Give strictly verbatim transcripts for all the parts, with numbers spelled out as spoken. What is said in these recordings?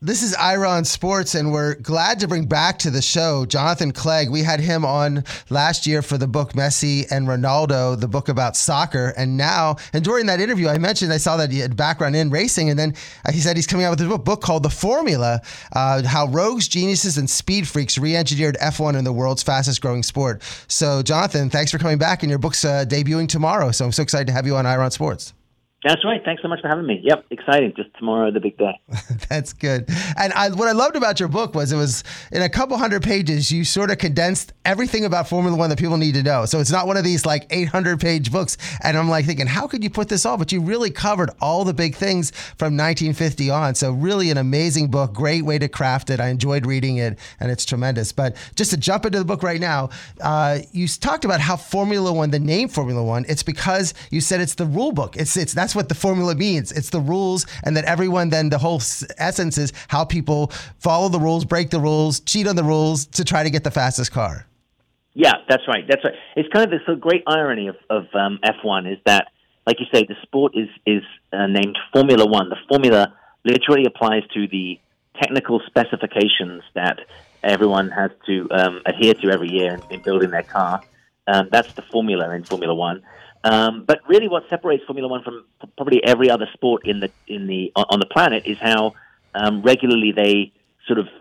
This is Ira on Sports, and we're glad to bring back to the show Jonathan Clegg. We had him on last year for the book Messi and Ronaldo, the book about soccer. And now, and during that interview, I mentioned I saw that he had background in racing, and then he said he's coming out with a book, book called The Formula, uh, How Rogues, Geniuses, and Speed Freaks Re-Engineered F one in the World's Fastest Growing Sport. So, Jonathan, thanks for coming back, and your book's uh, debuting tomorrow. So I'm so excited to have you on Ira on Sports. That's right. Thanks so much for having me. Yep, exciting. Just tomorrow, the big day. That's good. And I, what I loved about your book was it was in a couple hundred pages, you sort of condensed everything about Formula One that people need to know. So it's not one of these like eight hundred page books. And I'm like thinking, how could you put this all? But you really covered all the big things from nineteen fifty on. So really an amazing book. Great way to craft it. I enjoyed reading it, and it's tremendous. But just to jump into the book right now, uh, you talked about how Formula One, the name Formula One, it's because you said it's the rule book. It's it's that's what the formula means. It's the rules, and that everyone then the whole essence is how people follow the rules, break the rules, cheat on the rules to try to get the fastest car. Yeah, that's right. That's right. It's kind of this sort of great irony of, of um, F one is that, like you say, the sport is is uh, named Formula One. The formula literally applies to the technical specifications that everyone has to um, adhere to every year in, in building their car. Um, that's the formula in Formula One. Um, but really, what separates Formula One from probably every other sport in the in the on the planet is how um, regularly they sort of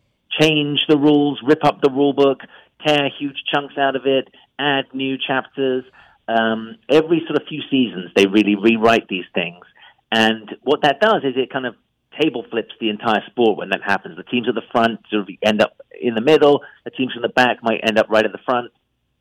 change the rules, rip up the rule book, tear huge chunks out of it, add new chapters. Um, every sort of few seasons, they really rewrite these things, and what that does is it kind of table flips the entire sport when that happens. The teams at the front sort of end up in the middle. The teams from the back might end up right at the front.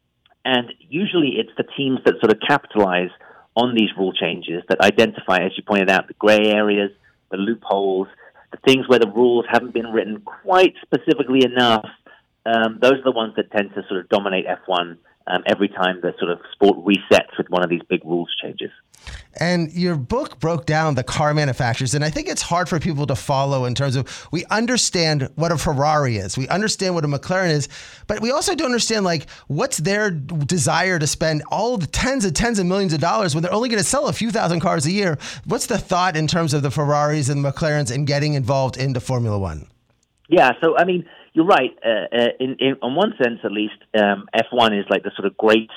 And usually it's the teams that sort of capitalize on these rule changes that identify, as you pointed out, the gray areas, the loopholes, the things where the rules haven't been written quite specifically enough. Um, those are the ones that tend to sort of dominate F one um, every time the sort of sport resets with one of these big rules changes. And your book broke down the car manufacturers, and I think it's hard for people to follow in terms of we understand what a Ferrari is, we understand what a McLaren is, but we also don't understand like what's their desire to spend all the tens and tens of millions of dollars when they're only going to sell a few thousand cars a year. What's the thought in terms of the Ferraris and the McLarens in getting involved into Formula One? Yeah, so I mean, you're right. Uh, uh, in, in, in one sense, at least, um, F one is like the sort of great,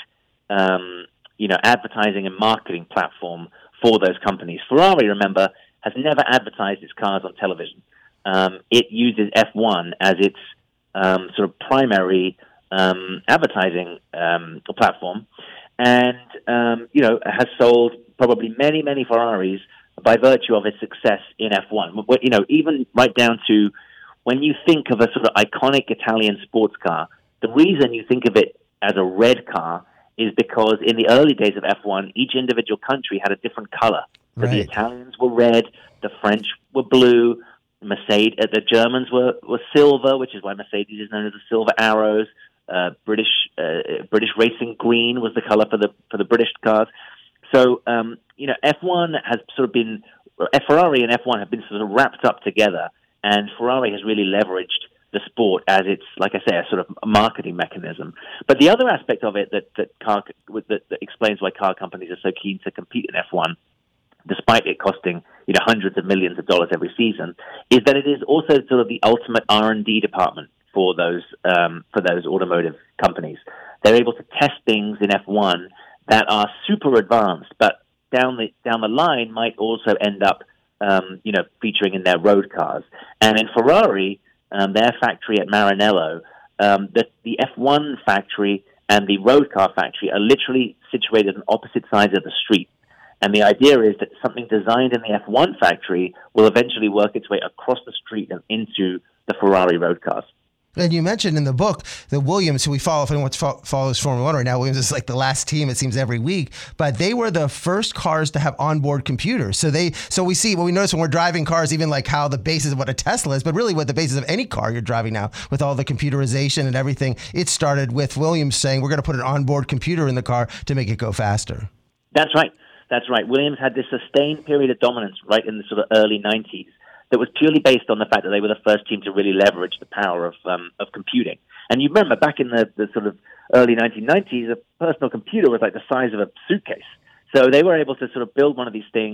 um, you know, advertising and marketing platform for those companies. Ferrari, remember, has never advertised its cars on television. Um, it uses F one as its um, sort of primary um, advertising um, platform, and um, you know, has sold probably many, many Ferraris by virtue of its success in F one. You know, even right down to when you think of a sort of iconic Italian sports car, the reason you think of it as a red car is because in the early days of F one, each individual country had a different color. So right. The Italians were red, the French were blue, Mercedes, uh, the Germans were, were silver, which is why Mercedes is known as the Silver Arrows. Uh, British uh, British Racing Green was the color for the for the British cars. So um, you know, F one has sort of been Ferrari and F one have been sort of wrapped up together. And Ferrari has really leveraged the sport as its, like I say, a sort of marketing mechanism. But the other aspect of it that that, car, that that explains why car companies are so keen to compete in F one, despite it costing you know hundreds of millions of dollars every season, is that it is also sort of the ultimate R and D department for those um, for those automotive companies. They're able to test things in F one that are super advanced, but down the down the line might also end up Um, you know, featuring in their road cars. And in Ferrari, um, their factory at Maranello, um, the, the F one factory and the road car factory are literally situated on opposite sides of the street. And the idea is that something designed in the F one factory will eventually work its way across the street and into the Ferrari road cars. And you mentioned in the book that Williams, who we follow, if anyone follows Formula One right now, Williams is like the last team, it seems, every week. But they were the first cars to have onboard computers. So they, so we see, what we notice when we're driving cars, even like how the basis of what a Tesla is, but really what the basis of any car you're driving now, with all the computerization and everything, it started with Williams saying, we're going to put an onboard computer in the car to make it go faster. That's right. That's right. Williams had this sustained period of dominance right in the sort of early nineties. That was purely based on the fact that they were the first team to really leverage the power of um, of computing. And you remember back in the, the sort of early nineteen nineties, a personal computer was like the size of a suitcase. So they were able to sort of build one of these things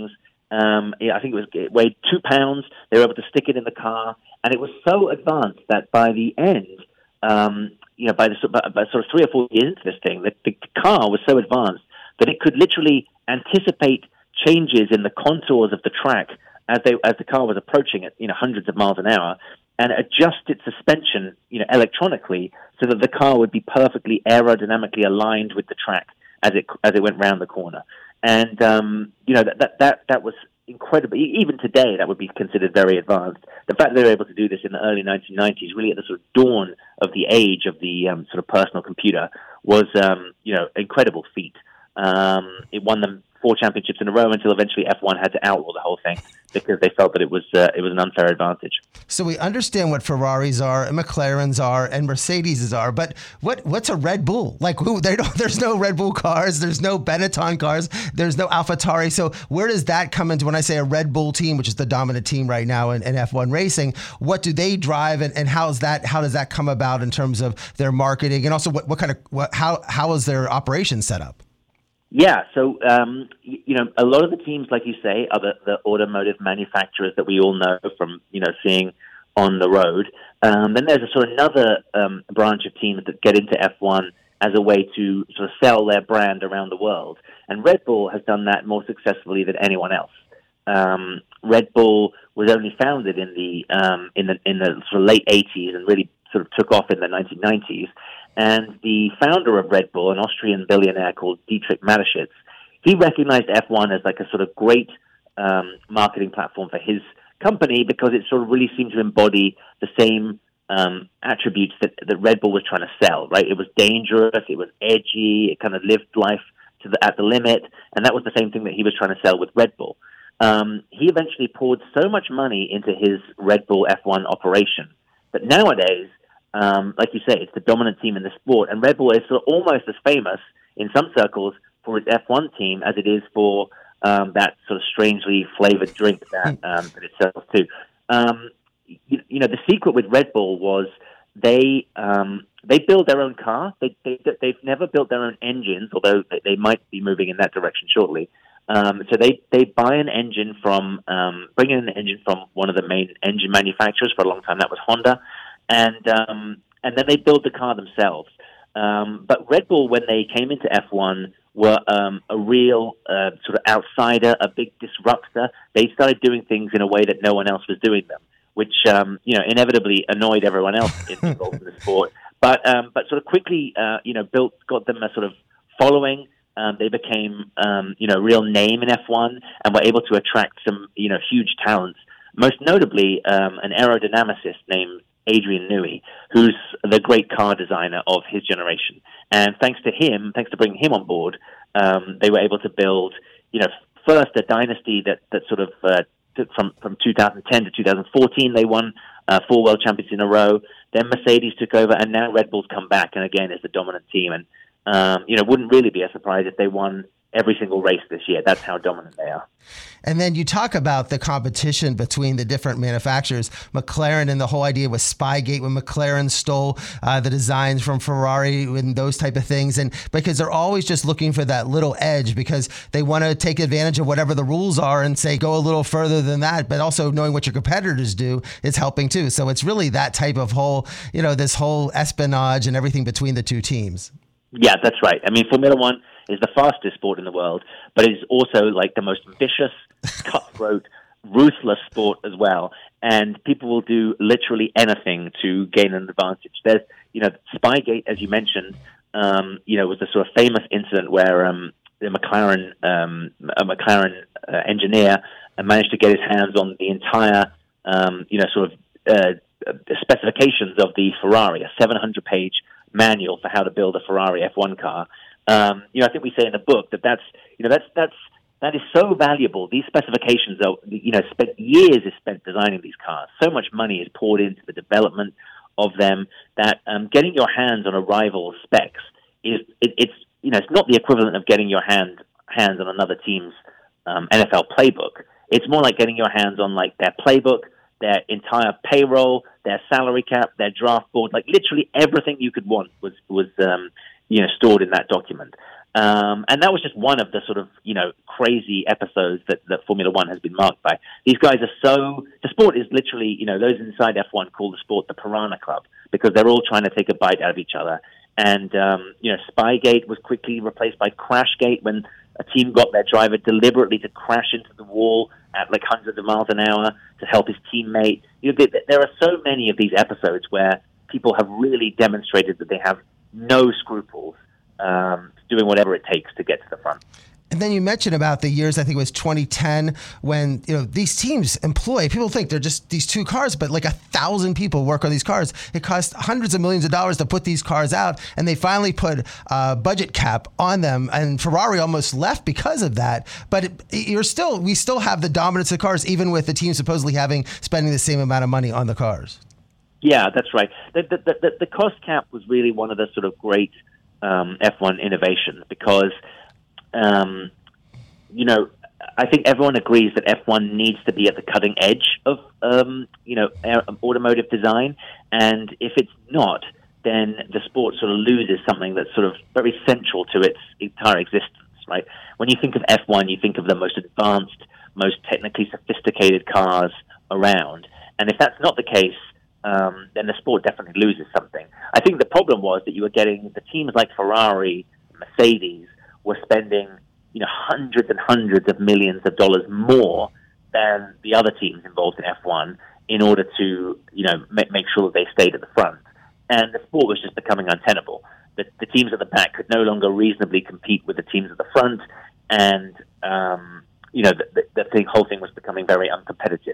Um, yeah, I think it was it weighed two pounds. They were able to stick it in the car, and it was so advanced that by the end, um, you know, by the by, by sort of three or four years into this thing, the, the car was so advanced that it could literally anticipate changes in the contours of the track as they as the car was approaching it, you know, hundreds of miles an hour, and adjust its suspension, you know, electronically, so that the car would be perfectly aerodynamically aligned with the track as it as it went round the corner. And um, you know that, that that that was incredible. Even today, that would be considered very advanced. The fact that they were able to do this in the early nineteen nineties, really at the sort of dawn of the age of the um, sort of personal computer, was um, you know incredible feat. Um, it won them four championships in a row until eventually F one had to outlaw the whole thing because they felt that it was uh, it was an unfair advantage. So we understand what Ferraris are and McLarens are and Mercedes are, but what what's a Red Bull? Like who? They don't. There's no Red Bull cars. There's no Benetton cars. There's no AlphaTauri. So where does that come into when I say a Red Bull team, which is the dominant team right now in, in F one racing? What do they drive, and, and how's that? How does that come about in terms of their marketing, and also what, what kind of what, how how is their operation set up? Yeah, so, um, you know, a lot of the teams, like you say, are the, the automotive manufacturers that we all know from, you know, seeing on the road. Um, then there's a sort of another um, branch of teams that get into F one as a way to sort of sell their brand around the world. And Red Bull has done that more successfully than anyone else. Um, Red Bull was only founded in the um, in the in the sort of late eighties and really sort of took off in the nineteen nineties. And the founder of Red Bull, an Austrian billionaire called Dietrich Mateschitz, he recognized F one as like a sort of great um, marketing platform for his company because it sort of really seemed to embody the same um, attributes that, that Red Bull was trying to sell, right? It was dangerous, it was edgy, it kind of lived life to the, at the limit, and that was the same thing that he was trying to sell with Red Bull. Um, he eventually poured so much money into his Red Bull F one operation that nowadays, Um, like you say, it's the dominant team in the sport, and Red Bull is sort of almost as famous in some circles for its F one team as it is for um, that sort of strangely flavored drink that um, that it sells too. Um, you, you know, the secret with Red Bull was they um, they build their own car. They, they they've never built their own engines, although they might be moving in that direction shortly. Um, so they, they buy an engine from um, bring in an engine from one of the main engine manufacturers. For a long time, that was Honda. And um, and then they build the car themselves. Um, but Red Bull, when they came into F one, were um, a real uh, sort of outsider, a big disruptor. They started doing things in a way that no one else was doing them, which um, you know inevitably annoyed everyone else involved in the sport. But um, but sort of quickly, uh, you know, built got them a sort of following. Um, they became um, you know a real name in F one and were able to attract some you know huge talents. Most notably, um, an aerodynamicist named Adrian Newey, who's the great car designer of his generation. And thanks to him, thanks to bringing him on board, um, they were able to build, you know, first a dynasty that, that sort of uh, took from, from two thousand ten to two thousand fourteen, they won uh, four world championships in a row. Then Mercedes took over, and now Red Bull's come back, and again is the dominant team. And, um, you know, wouldn't really be a surprise if they won every single race this year. That's how dominant they are. And then you talk about the competition between the different manufacturers. McLaren, and the whole idea was Spygate when McLaren stole uh, the designs from Ferrari and those type of things. And because they're always just looking for that little edge because they want to take advantage of whatever the rules are and say, go a little further than that. But also knowing what your competitors do is helping too. So it's really that type of whole, you know, this whole espionage and everything between the two teams. Yeah, that's right. I mean, Formula One is the fastest sport in the world, but it is also like the most vicious, cutthroat, ruthless sport as well. And people will do literally anything to gain an advantage. There's, you know, Spygate, as you mentioned, um, you know, was a sort of famous incident where um, the McLaren, um, a McLaren uh, engineer uh, managed to get his hands on the entire, um, you know, sort of uh, specifications of the Ferrari, a seven hundred page manual for how to build a Ferrari F one car. Um, you know, I think we say in the book that that's, you know, that's, that's, that is so valuable. These specifications are, you know, spent years is spent designing these cars. So much money is poured into the development of them that um, getting your hands on a rival's specs is, it, it's, you know, it's not the equivalent of getting your hand, hands on another team's um, N F L playbook. It's more like getting your hands on like their playbook, their entire payroll, their salary cap, their draft board, like literally everything you could want was, was, um, you know, stored in that document. Um, and that was just one of the sort of, you know, crazy episodes that, that Formula One has been marked by. These guys are so, the sport is literally, you know, those inside F one call the sport the Piranha Club because they're all trying to take a bite out of each other. And, um, you know, Spygate was quickly replaced by Crashgate when a team got their driver deliberately to crash into the wall at like hundreds of miles an hour to help his teammate. You know, there are so many of these episodes where people have really demonstrated that they have no scruples um, doing whatever it takes to get to the front. And then you mentioned about the years, I think it was twenty ten, when, you know, these teams employ, people think they're just these two cars, but like a thousand people work on these cars. It costs hundreds of millions of dollars to put these cars out, and they finally put a budget cap on them, and Ferrari almost left because of that. But it, you're still, we still have the dominance of cars, even with the team supposedly having, spending the same amount of money on the cars. Yeah, that's right. The, the, the, the cost cap was really one of the sort of great um, F one innovations because Um, you know, I think everyone agrees that F one needs to be at the cutting edge of, um, you know, automotive design. And if it's not, then the sport sort of loses something that's sort of very central to its entire existence, right? When you think of F one, you think of the most advanced, most technically sophisticated cars around. And if that's not the case, um, then the sport definitely loses something. I think the problem was that you were getting the teams like Ferrari, Mercedes, were spending, you know, hundreds and hundreds of millions of dollars more than the other teams involved in F one in order to, you know, make, make sure that they stayed at the front. And the sport was just becoming untenable. The, the teams at the back could no longer reasonably compete with the teams at the front, and, um, you know, the, the, the thing, whole thing was becoming very uncompetitive.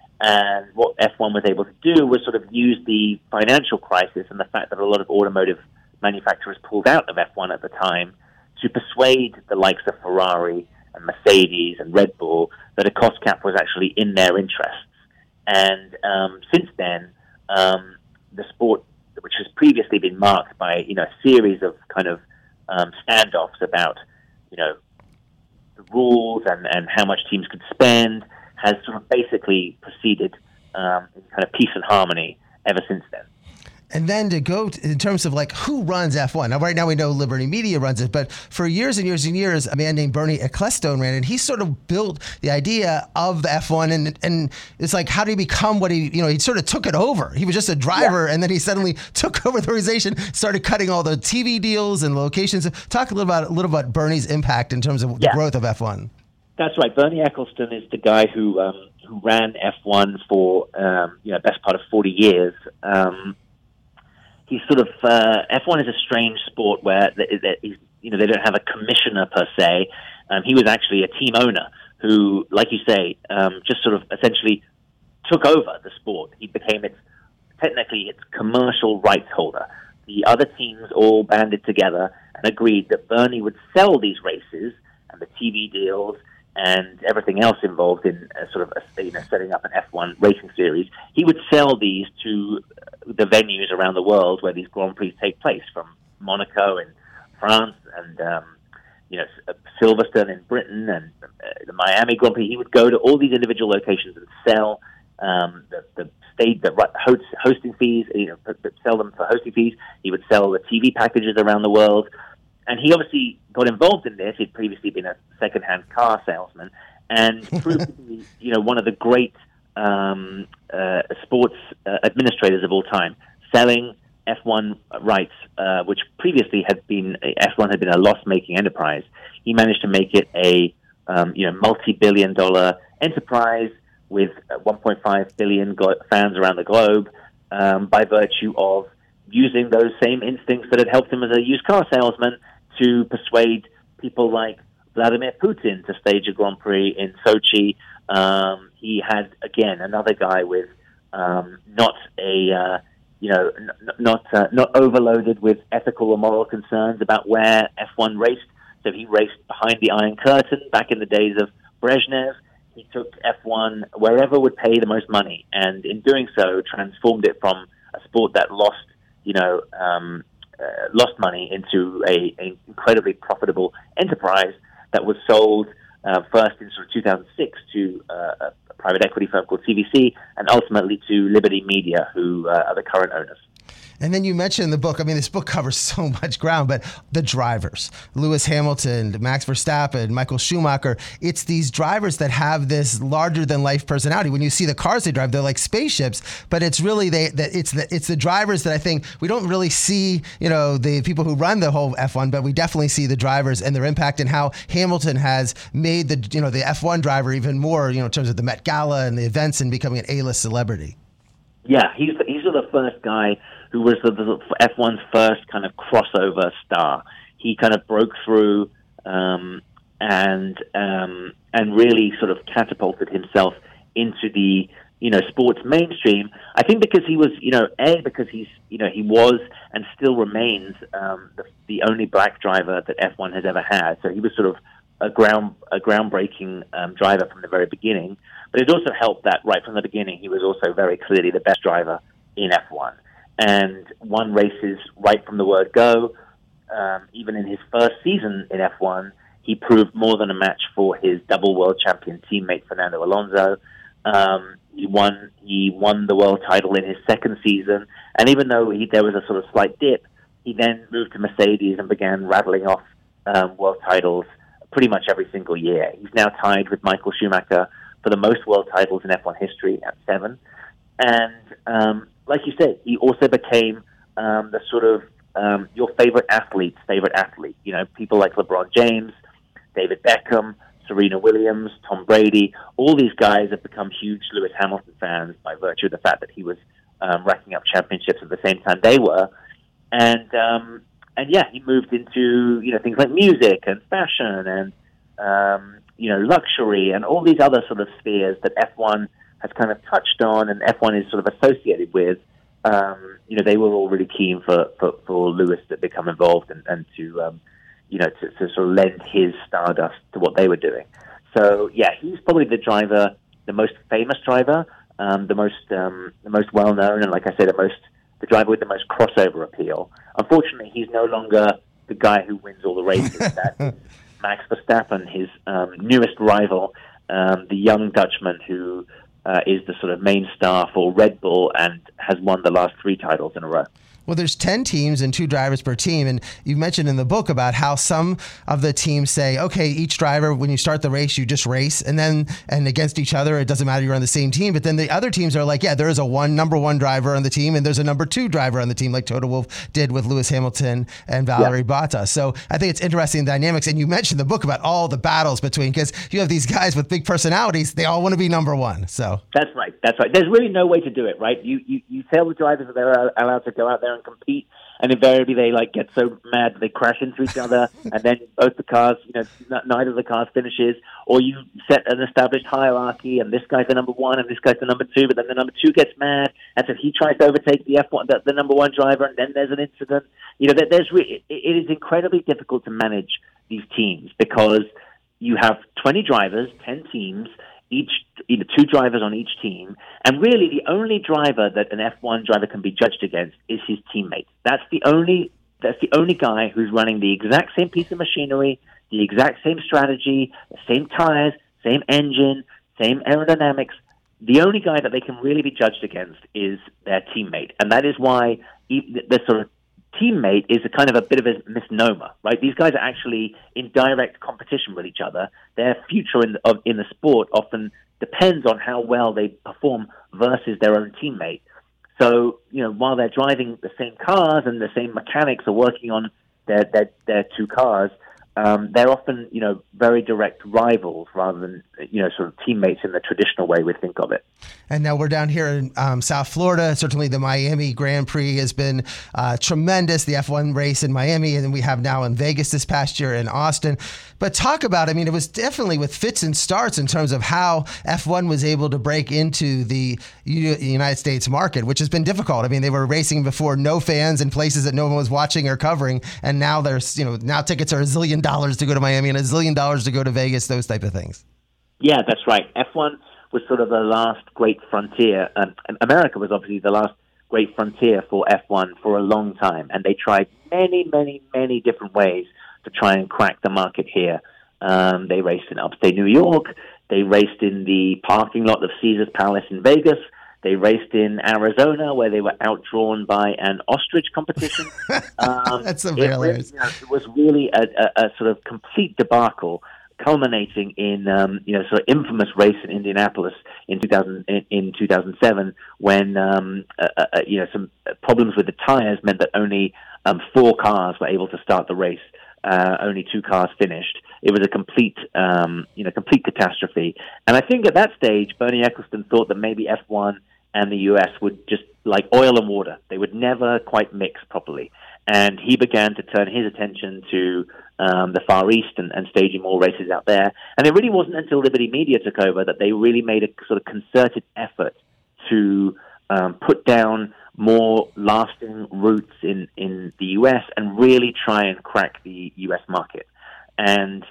And what F one was able to do was sort of use the financial crisis and the fact that a lot of automotive manufacturers pulled out of F one at the time to persuade the likes of Ferrari and Mercedes and Red Bull that a cost cap was actually in their interests. And um, since then, um, the sport, which has previously been marked by, you know, a series of kind of um, standoffs about, you know, the rules and, and how much teams could spend, has sort of basically proceeded um, in kind of peace and harmony ever since then. And then to go to, in terms of like who runs F one. Now, right now we know Liberty Media runs it, but for years and years and years, a man named Bernie Ecclestone ran it. And he sort of built the idea of the F one, and and it's like, how did he become what he, you know, he sort of took it over. He was just a driver, yeah. And then he suddenly took over the organization, started cutting all the T V deals and locations. Talk a little about a little about Bernie's impact in terms of yeah. the growth of F one. That's right. Bernie Ecclestone is the guy who um, who ran F one for um, you know best part of forty years. Um, He's sort of uh, F one is a strange sport where that he's, you know they don't have a commissioner per se. Um, he was actually a team owner who, like you say, um, just sort of essentially took over the sport. He became its technically its commercial rights holder. The other teams all banded together and agreed that Bernie would sell these races and the T V deals and everything else involved in uh, sort of a, you know setting up an F one racing series. He would sell these to the venues around the world where these Grand Prix take place, from Monaco in France and um, you know Silverstone in Britain and uh, the Miami Grand Prix. He would go to all these individual locations and sell um, the, the state the host, hosting fees. You know, sell them for hosting fees. He would sell the T V packages around the world. And he obviously got involved in this. He'd previously been a second-hand car salesman and proved to be, you know, one of the great um, uh, sports uh, administrators of all time, selling F one rights, uh, which previously had been F one had been a loss-making enterprise. He managed to make it a um, you know multi-billion dollar enterprise with one point five billion glo- fans around the globe um, by virtue of using those same instincts that had helped him as a used car salesman to persuade people like Vladimir Putin to stage a Grand Prix in Sochi. Um, he had, again, another guy with um, not a, uh, you know, n- not uh, not overloaded with ethical or moral concerns about where F one raced. So he raced behind the Iron Curtain back in the days of Brezhnev. He took F one wherever would pay the most money, and in doing so, transformed it from a sport that lost, you know, um, uh, lost money into a, a incredibly profitable enterprise that was sold uh, first in sort of two thousand six to uh, a private equity firm called C V C, and ultimately to Liberty Media, who uh, are the current owners. And then you mentioned in the book, I mean, this book covers so much ground, but the drivers, Lewis Hamilton, Max Verstappen, Michael Schumacher, it's these drivers that have this larger than life personality. When you see the cars they drive, they're like spaceships, but it's really, they, that it's the, it's the drivers that I think we don't really see, you know, the people who run the whole F one, but we definitely see the drivers and their impact and how Hamilton has made the, you know, the F one driver even more, you know, in terms of the Met Gala and the events and becoming an A-list celebrity. Yeah, he's, he's the first guy who was the, the F one's first kind of crossover star. He kind of broke through um, and um, and really sort of catapulted himself into the you know sports mainstream. I think because he was you know a because he's you know he was and still remains um, the, the only black driver that F one has ever had. So he was sort of a ground a groundbreaking um, driver from the very beginning. But it also helped that right from the beginning he was also very clearly the best driver in F one. And won races right from the word go. Um, even in his first season in F one, he proved more than a match for his double world champion teammate Fernando Alonso. Um, he won. He won the world title in his second season, and even though he, there was a sort of slight dip, he then moved to Mercedes and began rattling off um, world titles pretty much every single year. He's now tied with Michael Schumacher for the most world titles in F one history at seven, and um, like you said, he also became um, the sort of um, your favorite athlete's favorite athlete. You know, people like LeBron James, David Beckham, Serena Williams, Tom Brady. All these guys have become huge Lewis Hamilton fans by virtue of the fact that he was um, racking up championships at the same time they were. And um, and yeah, he moved into you know things like music and fashion and um, you know luxury and all these other sort of spheres that F one has kind of touched on, and F one is sort of associated with. Um, you know, they were all really keen for, for, for Lewis to become involved and, and to, um, you know, to, to sort of lend his stardust to what they were doing. So, yeah, he's probably the driver, the most famous driver, um, the most um, the most well-known, and like I said, the most the driver with the most crossover appeal. Unfortunately, he's no longer the guy who wins all the races. That is Max Verstappen, his um, newest rival, um, the young Dutchman who uh, is the sort of main star for Red Bull and has won the last three titles in a row. Well, there's ten teams and two drivers per team. And you mentioned in the book about how some of the teams say, okay, each driver, when you start the race, you just race. And then, and against each other, it doesn't matter, you're on the same team. But then the other teams are like, yeah, there is a one number one driver on the team and there's a number two driver on the team, like Toto Wolff did with Lewis Hamilton and Valtteri yeah. Bottas. So I think it's interesting dynamics. And you mentioned the book about all the battles between, because you have these guys with big personalities, they all want to be number one. So that's right. That's right. There's really no way to do it, right? You, you, you tell the drivers that they're allowed to go out there and compete, and invariably they like get so mad that they crash into each other, and then both the cars, you know, n- neither of the cars finishes. Or you set an established hierarchy, and this guy's the number one, and this guy's the number two, but then the number two gets mad, and so he tries to overtake the F one, the, the number one driver, and then there's an incident. You know, there's re- it, it is incredibly difficult to manage these teams because you have twenty drivers, ten teams. Each, you know, two drivers on each team, and really the only driver that an F one driver can be judged against is his teammate. That's the only that's the only guy who's running the exact same piece of machinery, the exact same strategy, the same tires, same engine, same aerodynamics. The only guy that they can really be judged against is their teammate, and that is why the sort of teammate is a kind of a bit of a misnomer, right? These guys are actually in direct competition with each other. Their future in the, in the sport often depends on how well they perform versus their own teammate. So, you know, while they're driving the same cars and the same mechanics are working on their their, their two cars, um, they're often, you know, very direct rivals rather than, you know, sort of teammates in the traditional way we think of it. And now we're down here in um, South Florida. Certainly the Miami Grand Prix has been uh, tremendous, the F one race in Miami, and we have now in Vegas this past year in Austin. But talk about, I mean, it was definitely with fits and starts in terms of how F one was able to break into the U- United States market, which has been difficult. I mean, they were racing before no fans in places that no one was watching or covering, and now there's, you know, now tickets are a zillion dollars to go to Miami and a zillion dollars to go to Vegas, those type of things. Yeah, that's right. F one was sort of the last great frontier. Um, America was obviously the last great frontier for F one for a long time, and they tried many, many, many different ways to try and crack the market here. Um, they raced in upstate New York. They raced in the parking lot of Caesar's Palace in Vegas. They raced in Arizona, where they were outdrawn by an ostrich competition. Um, That's so it, really, hilarious. you know, it was really a, a, a sort of complete debacle, culminating in um, you know sort of infamous race in Indianapolis in two thousand in, in two thousand seven, when um, uh, uh, you know some problems with the tires meant that only um, four cars were able to start the race. Uh, only two cars finished. It was a complete, um, you know, complete catastrophe. And I think at that stage, Bernie Ecclestone thought that maybe F one and the U S would just like oil and water. They would never quite mix properly. And he began to turn his attention to um, the Far East and, and staging more races out there. And it really wasn't until Liberty Media took over that they really made a sort of concerted effort to um, put down more lasting roots in, in the U S and really try and crack the U S market. And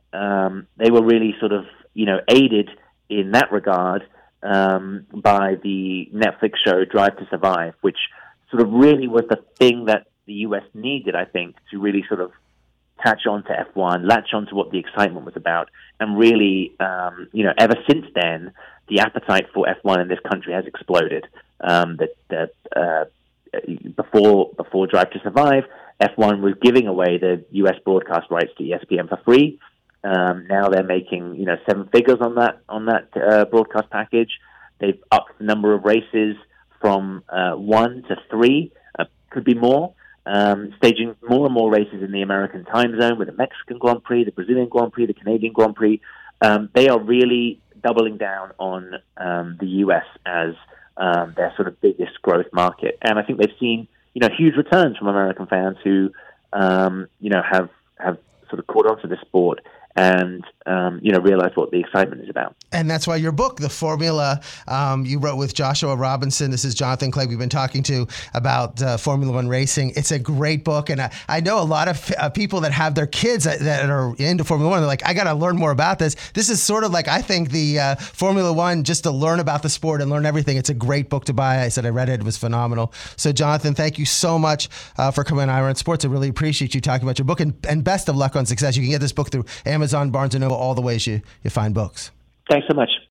um, they were really sort of, you know, aided in that regard um, by the Netflix show Drive to Survive, which sort of really was the thing that the U S needed, I think, to really sort of catch on to F one, latch on to what the excitement was about. And really, um, you know, ever since then, the appetite for F one in this country has exploded. Um, that that uh, before before Drive to Survive, F one was giving away the U S broadcast rights to E S P N for free. Um, now they're making you know seven figures on that on that uh, broadcast package. They've upped the number of races from uh, one to three, uh, could be more. Um, staging more and more races in the American time zone with the Mexican Grand Prix, the Brazilian Grand Prix, the Canadian Grand Prix. Um, they are really doubling down on um, the U S as um, their sort of biggest growth market. And I think they've seen, you know, huge returns from American fans who, um, you know, have, have sort of caught on to the sport and, um, you know, realize what the excitement is about. And that's why your book, The Formula, um, you wrote with Joshua Robinson. This is Jonathan Clegg we've been talking to about uh, Formula One racing. It's a great book. And I, I know a lot of uh, people that have their kids that, that are into Formula One. They're like, I got to learn more about this. This is sort of like, I think, the uh, Formula One, just to learn about the sport and learn everything. It's a great book to buy. I said I read it. It was phenomenal. So, Jonathan, thank you so much uh, for coming on Iron Sports. I really appreciate you talking about your book. And, and best of luck on success. You can get this book through Amazon, Barnes and Noble, all the ways you, you find books. Thanks so much.